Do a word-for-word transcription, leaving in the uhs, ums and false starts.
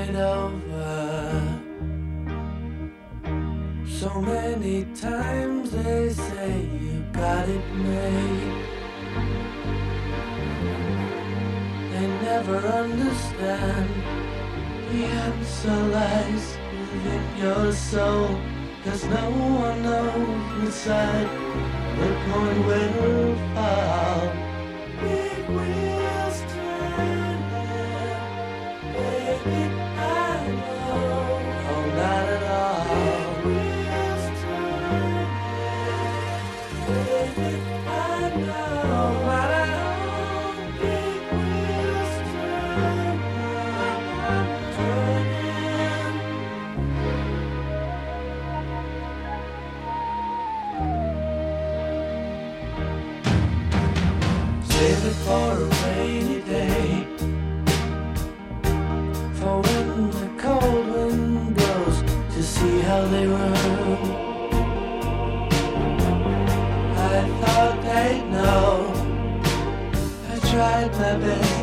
it over. So many times they say you got it made. They never understand the answer lies within your soul. Cause no one knows inside the point will fall. Big wheels turning, baby, I know. Oh, not at all. Big wheels turning, baby, I know. Not at all. Big wheels turning, turning. Save it for a rainy day, for when the cold wind blows, to see how they run. I thought they'd know. I tried my best